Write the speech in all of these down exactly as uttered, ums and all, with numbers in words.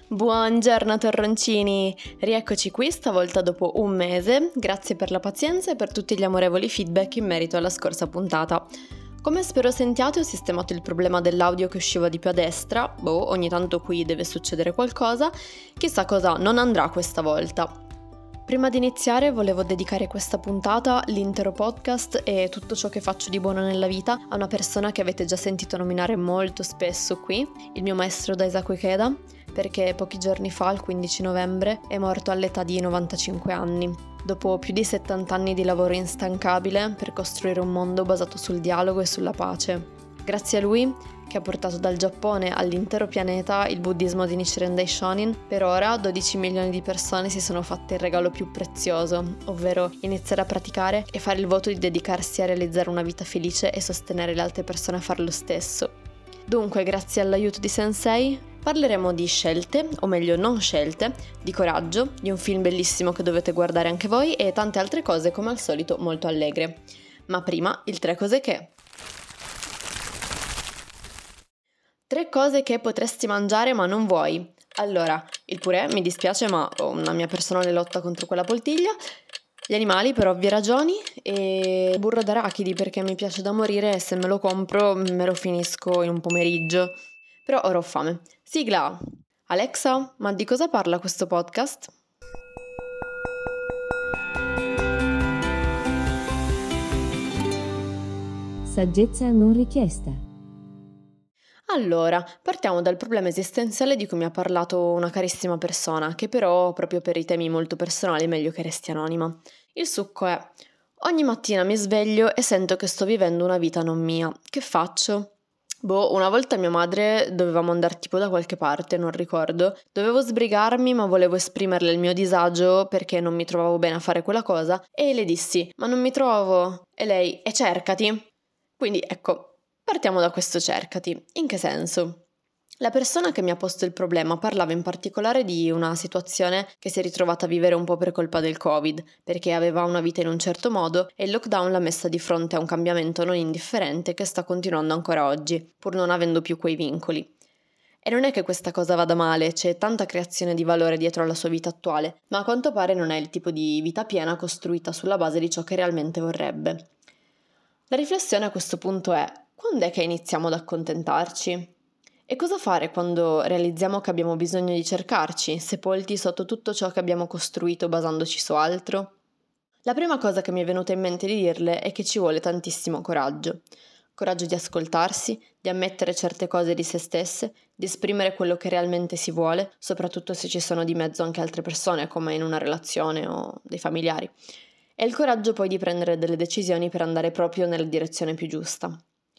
Buongiorno torroncini, rieccoci qui stavolta dopo un mese, grazie per la pazienza e per tutti gli amorevoli feedback in merito alla scorsa puntata. Come spero sentiate ho sistemato il problema dell'audio che usciva di più a destra, boh, ogni tanto qui deve succedere qualcosa, chissà cosa non andrà questa volta. Prima di iniziare volevo dedicare questa puntata, l'intero podcast e tutto ciò che faccio di buono nella vita a una persona che avete già sentito nominare molto spesso qui, il mio maestro Daisaku Ikeda, perché pochi giorni fa, il quindici novembre, è morto all'età di novantacinque anni. Dopo più di settanta anni di lavoro instancabile per costruire un mondo basato sul dialogo e sulla pace. Grazie a lui, che ha portato dal Giappone all'intero pianeta il buddismo di Nichiren Daishonin, per ora dodici milioni di persone si sono fatte il regalo più prezioso, ovvero iniziare a praticare e fare il voto di dedicarsi a realizzare una vita felice e sostenere le altre persone a fare lo stesso. Dunque, grazie all'aiuto di Sensei, parleremo di scelte, o meglio non scelte, di coraggio, di un film bellissimo che dovete guardare anche voi e tante altre cose come al solito molto allegre. Ma prima, il tre cose che... Tre cose che potresti mangiare ma non vuoi. Allora, il purè, mi dispiace ma ho una mia personale lotta contro quella poltiglia. Gli animali per ovvie ragioni e il burro d'arachidi perché mi piace da morire e se me lo compro me lo finisco in un pomeriggio. Però ora ho fame. Sigla! Alexa, ma di cosa parla questo podcast? Saggezza non richiesta. Allora, partiamo dal problema esistenziale di cui mi ha parlato una carissima persona, che però, proprio per i temi molto personali, è meglio che resti anonima. Il succo è: ogni mattina mi sveglio e sento che sto vivendo una vita non mia. Che faccio? Boh, una volta mia madre dovevamo andare tipo da qualche parte, non ricordo. Dovevo sbrigarmi, ma volevo esprimerle il mio disagio perché non mi trovavo bene a fare quella cosa e le dissi: ma non mi trovo. E lei: e cercati. Quindi ecco, partiamo da questo cercati. In che senso? La persona che mi ha posto il problema parlava in particolare di una situazione che si è ritrovata a vivere un po' per colpa del Covid, perché aveva una vita in un certo modo e il lockdown l'ha messa di fronte a un cambiamento non indifferente che sta continuando ancora oggi, pur non avendo più quei vincoli. E non è che questa cosa vada male, c'è tanta creazione di valore dietro alla sua vita attuale, ma a quanto pare non è il tipo di vita piena costruita sulla base di ciò che realmente vorrebbe. La riflessione a questo punto è: quando è che iniziamo ad accontentarci? E cosa fare quando realizziamo che abbiamo bisogno di cercarci, sepolti sotto tutto ciò che abbiamo costruito basandoci su altro? La prima cosa che mi è venuta in mente di dirle è che ci vuole tantissimo coraggio. Coraggio di ascoltarsi, di ammettere certe cose di se stesse, di esprimere quello che realmente si vuole, soprattutto se ci sono di mezzo anche altre persone, come in una relazione o dei familiari. E il coraggio poi di prendere delle decisioni per andare proprio nella direzione più giusta.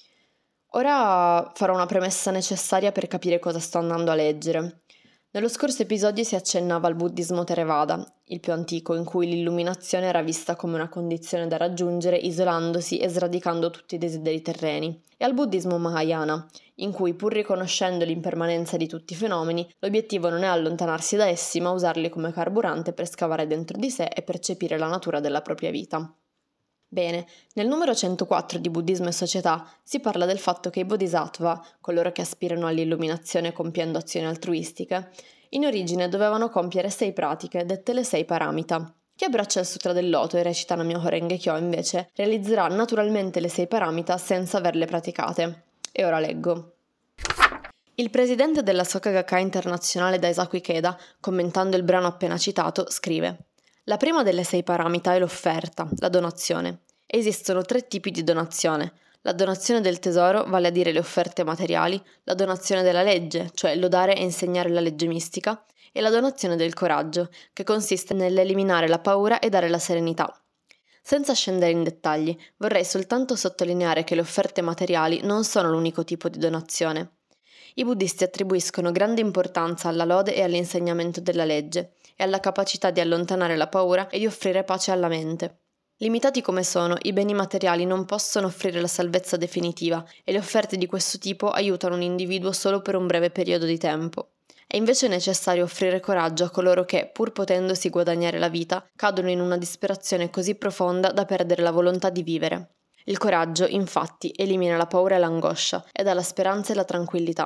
Ora farò una premessa necessaria per capire cosa sto andando a leggere. Nello scorso episodio si accennava al buddismo Theravada, il più antico, in cui l'illuminazione era vista come una condizione da raggiungere isolandosi e sradicando tutti i desideri terreni, e al buddismo Mahayana, in cui, pur riconoscendo l'impermanenza di tutti i fenomeni, l'obiettivo non è allontanarsi da essi, ma usarli come carburante per scavare dentro di sé e percepire la natura della propria vita. Bene, nel numero centoquattro di Buddismo e Società si parla del fatto che i bodhisattva, coloro che aspirano all'illuminazione compiendo azioni altruistiche, in origine dovevano compiere sei pratiche, dette le sei paramita. Chi abbraccia il Sutra del Loto e recita Nam-myoho Renge-kyo, invece, realizzerà naturalmente le sei paramita senza averle praticate. E ora leggo. Il presidente della Soka Gakkai internazionale Daisaku Ikeda, commentando il brano appena citato, scrive: la prima delle sei paramita è l'offerta, la donazione. Esistono tre tipi di donazione: la donazione del tesoro, vale a dire le offerte materiali, la donazione della legge, cioè lodare e insegnare la legge mistica, e la donazione del coraggio, che consiste nell'eliminare la paura e dare la serenità. Senza scendere in dettagli, vorrei soltanto sottolineare che le offerte materiali non sono l'unico tipo di donazione. I buddisti attribuiscono grande importanza alla lode e all'insegnamento della legge, e alla capacità di allontanare la paura e di offrire pace alla mente. Limitati come sono, i beni materiali non possono offrire la salvezza definitiva e le offerte di questo tipo aiutano un individuo solo per un breve periodo di tempo. È invece necessario offrire coraggio a coloro che, pur potendosi guadagnare la vita, cadono in una disperazione così profonda da perdere la volontà di vivere. Il coraggio, infatti, elimina la paura e l'angoscia e dà la speranza e la tranquillità.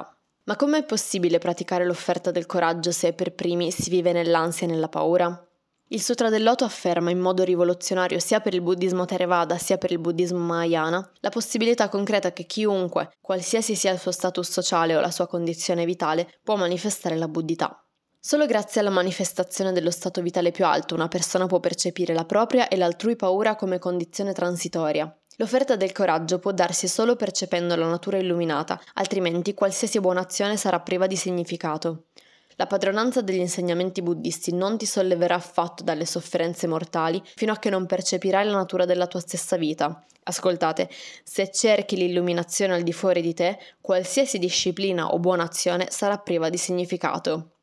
Ma com'è possibile praticare l'offerta del coraggio se per primi si vive nell'ansia e nella paura? Il Sutra del Loto afferma in modo rivoluzionario sia per il buddismo Theravada sia per il buddismo Mahayana la possibilità concreta che chiunque, qualsiasi sia il suo status sociale o la sua condizione vitale, può manifestare la buddhità. Solo grazie alla manifestazione dello stato vitale più alto una persona può percepire la propria e l'altrui paura come condizione transitoria. L'offerta del coraggio può darsi solo percependo la natura illuminata, altrimenti qualsiasi buona azione sarà priva di significato. La padronanza degli insegnamenti buddisti non ti solleverà affatto dalle sofferenze mortali fino a che non percepirai la natura della tua stessa vita. Ascoltate, se cerchi l'illuminazione al di fuori di te, qualsiasi disciplina o buona azione sarà priva di significato.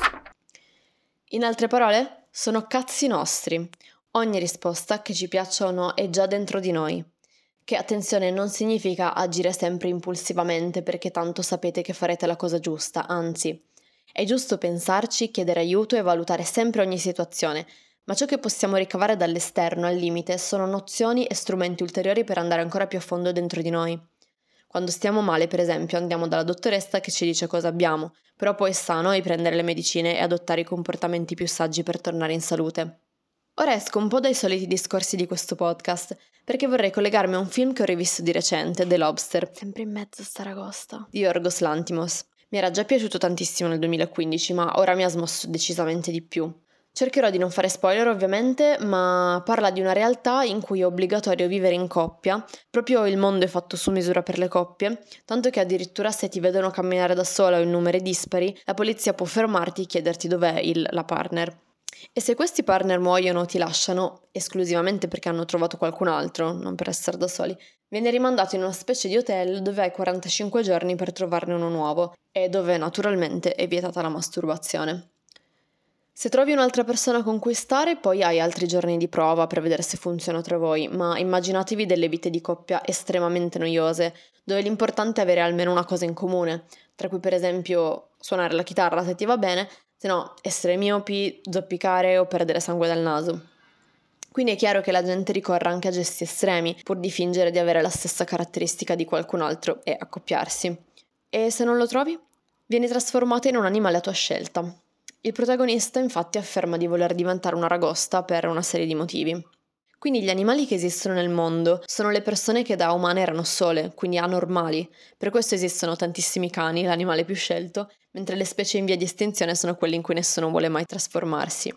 In altre parole, sono cazzi nostri. Ogni risposta, che ci piaccia o no, è già dentro di noi. Che attenzione non significa agire sempre impulsivamente perché tanto sapete che farete la cosa giusta, anzi. È giusto pensarci, chiedere aiuto e valutare sempre ogni situazione, ma ciò che possiamo ricavare dall'esterno al limite sono nozioni e strumenti ulteriori per andare ancora più a fondo dentro di noi. Quando stiamo male, per esempio, andiamo dalla dottoressa che ci dice cosa abbiamo, però poi sta a noi prendere le medicine e adottare i comportamenti più saggi per tornare in salute. Ora esco un po' dai soliti discorsi di questo podcast, perché vorrei collegarmi a un film che ho rivisto di recente, The Lobster, sempre in mezzo a Staragosta, di Yorgos Lanthimos. Mi era già piaciuto tantissimo nel duemilaquindici, ma ora mi ha smosso decisamente di più. Cercherò di non fare spoiler ovviamente, ma parla di una realtà in cui è obbligatorio vivere in coppia, proprio il mondo è fatto su misura per le coppie, tanto che addirittura se ti vedono camminare da sola o in numeri dispari, la polizia può fermarti e chiederti dov'è il, la partner. E se questi partner muoiono o ti lasciano, esclusivamente perché hanno trovato qualcun altro, non per essere da soli, viene rimandato in una specie di hotel dove hai quarantacinque giorni per trovarne uno nuovo e dove naturalmente è vietata la masturbazione. Se trovi un'altra persona con cui stare, poi hai altri giorni di prova per vedere se funziona tra voi, ma immaginatevi delle vite di coppia estremamente noiose, dove l'importante è avere almeno una cosa in comune, tra cui per esempio suonare la chitarra se ti va bene, se no essere miopi, zoppicare o perdere sangue dal naso. Quindi è chiaro che la gente ricorre anche a gesti estremi, pur di fingere di avere la stessa caratteristica di qualcun altro e accoppiarsi. E se non lo trovi? Vieni trasformato in un animale a tua scelta. Il protagonista infatti afferma di voler diventare una ragosta per una serie di motivi. Quindi gli animali che esistono nel mondo sono le persone che da umane erano sole, quindi anormali. Per questo esistono tantissimi cani, l'animale più scelto, mentre le specie in via di estinzione sono quelle in cui nessuno vuole mai trasformarsi.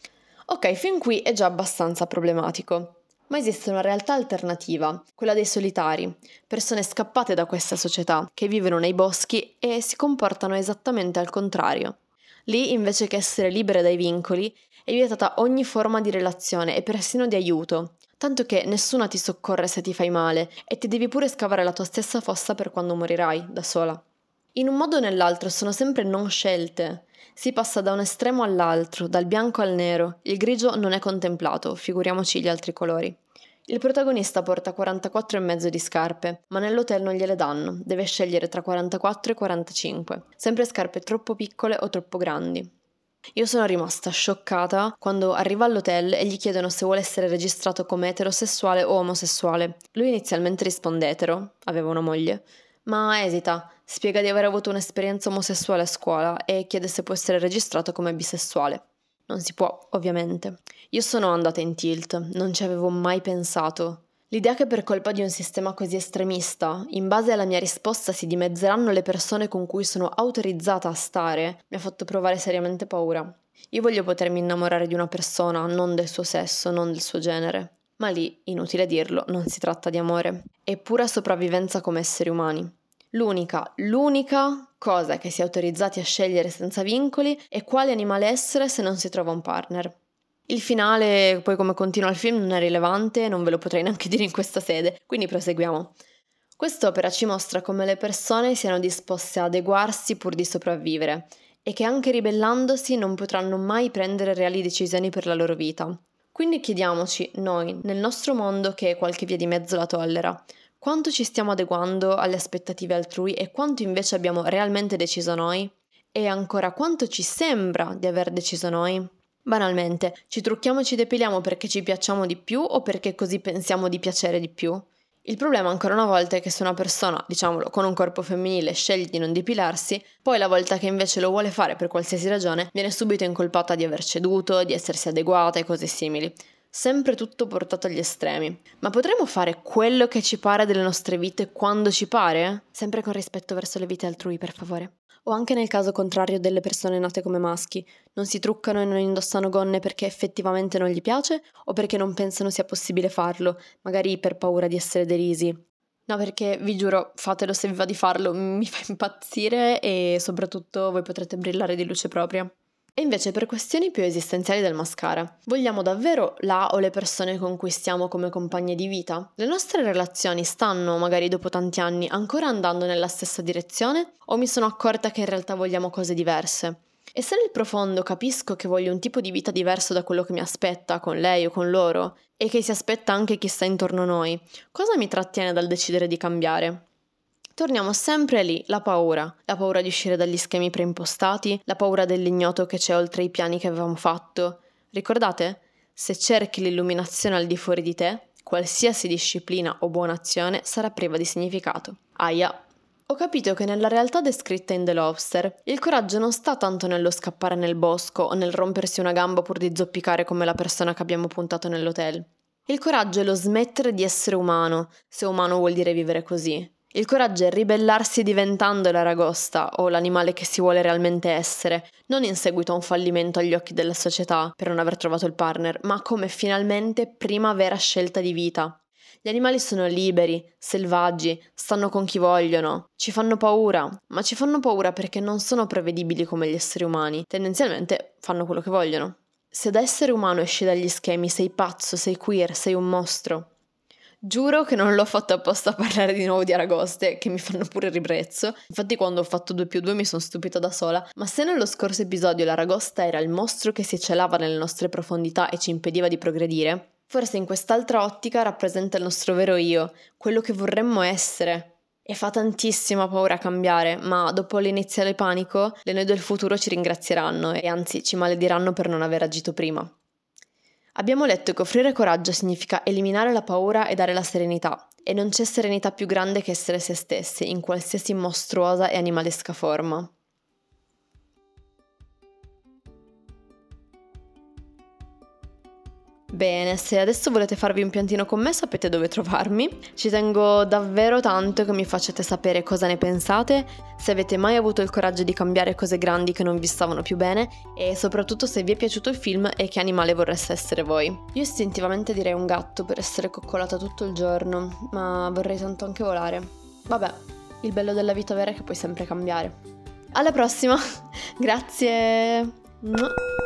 Ok, fin qui è già abbastanza problematico. Ma esiste una realtà alternativa, quella dei solitari, persone scappate da questa società, che vivono nei boschi e si comportano esattamente al contrario. Lì, invece che essere libere dai vincoli, è vietata ogni forma di relazione e persino di aiuto, tanto che nessuna ti soccorre se ti fai male e ti devi pure scavare la tua stessa fossa per quando morirai, da sola. In un modo o nell'altro sono sempre non scelte. Si passa da un estremo all'altro, dal bianco al nero, il grigio non è contemplato, figuriamoci gli altri colori. Il protagonista porta quarantaquattro e mezzo di scarpe, ma nell'hotel non gliele danno, deve scegliere tra quarantaquattro e quarantacinque, sempre scarpe troppo piccole o troppo grandi. Io sono rimasta scioccata quando arriva all'hotel e gli chiedono se vuole essere registrato come eterosessuale o omosessuale. Lui inizialmente risponde etero, aveva una moglie, ma esita, spiega di aver avuto un'esperienza omosessuale a scuola e chiede se può essere registrato come bisessuale. Non si può, ovviamente. Io sono andata in tilt, non ci avevo mai pensato. L'idea che per colpa di un sistema così estremista, in base alla mia risposta si dimezzeranno le persone con cui sono autorizzata a stare, mi ha fatto provare seriamente paura. Io voglio potermi innamorare di una persona, non del suo sesso, non del suo genere. Ma lì, inutile dirlo, non si tratta di amore. È pura sopravvivenza come esseri umani. L'unica, l'unica cosa che si è autorizzati a scegliere senza vincoli è quale animale essere se non si trova un partner. Il finale, poi come continua il film, non è rilevante, non ve lo potrei neanche dire in questa sede, quindi proseguiamo. Quest'opera ci mostra come le persone siano disposte a adeguarsi pur di sopravvivere e che anche ribellandosi non potranno mai prendere reali decisioni per la loro vita. Quindi chiediamoci, noi, nel nostro mondo che qualche via di mezzo la tollera, quanto ci stiamo adeguando alle aspettative altrui e quanto invece abbiamo realmente deciso noi? E ancora, quanto ci sembra di aver deciso noi? Banalmente, ci trucchiamo e ci depiliamo perché ci piacciamo di più o perché così pensiamo di piacere di più? Il problema ancora una volta è che se una persona, diciamolo, con un corpo femminile sceglie di non depilarsi, poi la volta che invece lo vuole fare per qualsiasi ragione, viene subito incolpata di aver ceduto, di essersi adeguata e cose simili. Sempre tutto portato agli estremi. Ma potremmo fare quello che ci pare delle nostre vite quando ci pare? Sempre con rispetto verso le vite altrui, per favore. O anche nel caso contrario delle persone nate come maschi, non si truccano e non indossano gonne perché effettivamente non gli piace o perché non pensano sia possibile farlo, magari per paura di essere derisi. No, perché vi giuro, fatelo se vi va di farlo, mi fa impazzire e soprattutto voi potrete brillare di luce propria. E invece per questioni più esistenziali del mascara, vogliamo davvero la o le persone con cui stiamo come compagne di vita? Le nostre relazioni stanno, magari dopo tanti anni, ancora andando nella stessa direzione? O mi sono accorta che in realtà vogliamo cose diverse? E se nel profondo capisco che voglio un tipo di vita diverso da quello che mi aspetta con lei o con loro, e che si aspetta anche chi sta intorno a noi, cosa mi trattiene dal decidere di cambiare? Torniamo sempre lì, la paura, la paura di uscire dagli schemi preimpostati, la paura dell'ignoto che c'è oltre i piani che avevamo fatto. Ricordate? Se cerchi l'illuminazione al di fuori di te, qualsiasi disciplina o buona azione sarà priva di significato. Aia. Ho capito che nella realtà descritta in The Lobster, il coraggio non sta tanto nello scappare nel bosco o nel rompersi una gamba pur di zoppicare come la persona che abbiamo puntato nell'hotel. Il coraggio è lo smettere di essere umano, se umano vuol dire vivere così. Il coraggio è ribellarsi diventando l'aragosta o l'animale che si vuole realmente essere, non in seguito a un fallimento agli occhi della società per non aver trovato il partner, ma come finalmente prima vera scelta di vita. Gli animali sono liberi, selvaggi, stanno con chi vogliono, ci fanno paura, ma ci fanno paura perché non sono prevedibili come gli esseri umani, tendenzialmente fanno quello che vogliono. Se da essere umano esci dagli schemi, sei pazzo, sei queer, sei un mostro. Giuro che non l'ho fatto apposta a parlare di nuovo di aragoste, che mi fanno pure ribrezzo. Infatti quando ho fatto due più due mi sono stupita da sola. Ma se nello scorso episodio l'aragosta era il mostro che si celava nelle nostre profondità e ci impediva di progredire, forse in quest'altra ottica rappresenta il nostro vero io, quello che vorremmo essere. E fa tantissima paura cambiare, ma dopo l'iniziale panico, le noi del futuro ci ringrazieranno e anzi ci malediranno per non aver agito prima. Abbiamo letto che offrire coraggio significa eliminare la paura e dare la serenità, e non c'è serenità più grande che essere se stessi, in qualsiasi mostruosa e animalesca forma. Bene, se adesso volete farvi un piantino con me sapete dove trovarmi. Ci tengo davvero tanto che mi facciate sapere cosa ne pensate, se avete mai avuto il coraggio di cambiare cose grandi che non vi stavano più bene e soprattutto se vi è piaciuto il film e che animale vorreste essere voi. Io istintivamente direi un gatto per essere coccolata tutto il giorno, ma vorrei tanto anche volare. Vabbè, il bello della vita vera è che puoi sempre cambiare. Alla prossima! Grazie!